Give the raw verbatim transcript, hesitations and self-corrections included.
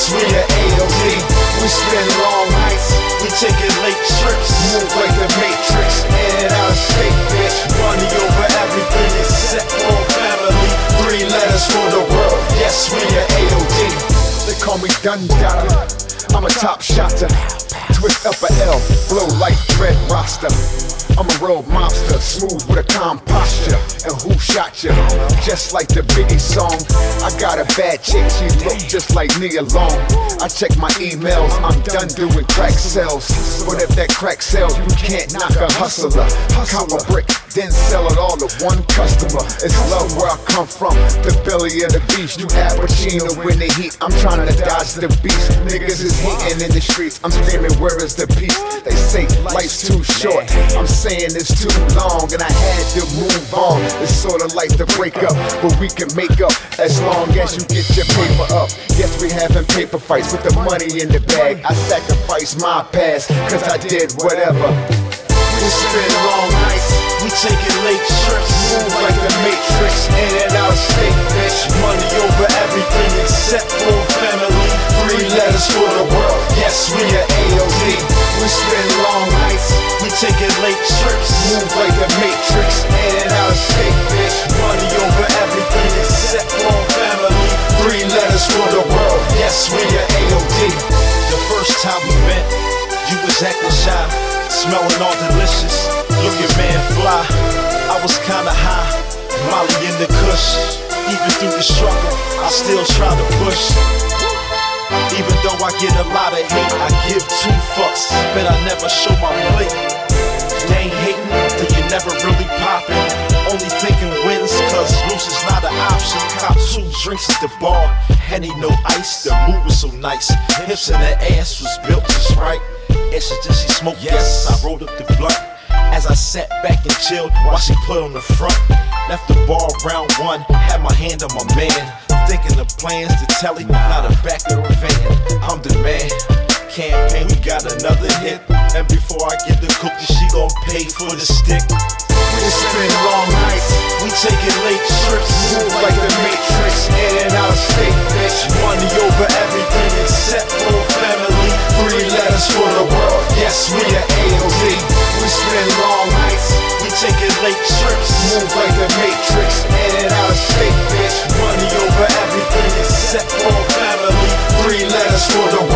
Yes, we are A O D. We spend long nights, we taking late trips. Move like the Matrix, in and out of state, bitch. Money over everything except for family. Three letters for the world. Yes, we are A O D. They call me Dundada. I'm a top shotter. Twist up a L, flow like Red Rasta. I'm a real monster, smooth with a calm posture. And who shot you? Just like the Biggie song. I got a bad chick, she look just like Nia Long. I check my emails, I'm done doing crack sales. But if that crack sells, you can't knock a hustler. Cop a brick, then sell it all to one customer. It's love where I come from, the belly of the beast. You Al Pacino in the heat, I'm trying to dodge the beast. Niggas is hating in the streets, I'm screaming where is the peace? They say life's too short, I'm saying it's too long, and I had to move on. It's sorta like the breakup, but we can make up as long as you get your paper up. Yes, we having paper fights with the money in the bag. I sacrificed my past, cause I did whatever. We spend long nights, we taking late trips. Move like the Matrix, in and out of state, bitch. Money over everything except for family. Three letters for the world. Yes, we are A O D. We spend long nights, we taking late trips. Move like the Matrix, in and out of state, bitch. Money over everything except for family. Three letters for the world. Yes, we are A O D. The first time we met, you was acting shy, smelling all delicious, looking man fly. I was kinda high, Molly in the kush. Even through the struggle, I still try to push. Even though I get a lot of hate, I give two fucks, but I never show my plate. They ain't hating, then you never really poppin'. Only thinking wins, cause loose is not an option. Cop two drinks at the bar, Henny no ice. The mood was so nice, hips and the ass was built just right. And she just she smoked, yes, I rolled up the blunt. As I sat back and chilled while she put on the front. Left the bar round one, had my hand on my man. Thinking of plans to tell him not a back of a van. I'm the man, campaign, we got another hit. And before I get the cookie, she gon' pay for the stick. We spend long nights, we taking late trips. Move like the Matrix, in and out of state, bitch. Money over everything except for family. Three letters for the world. Yes, we are A O D. We spend long nights, we taking late trips. Move like the Matrix, in and out of state, bitch. Money over everything except for family. Three letters for the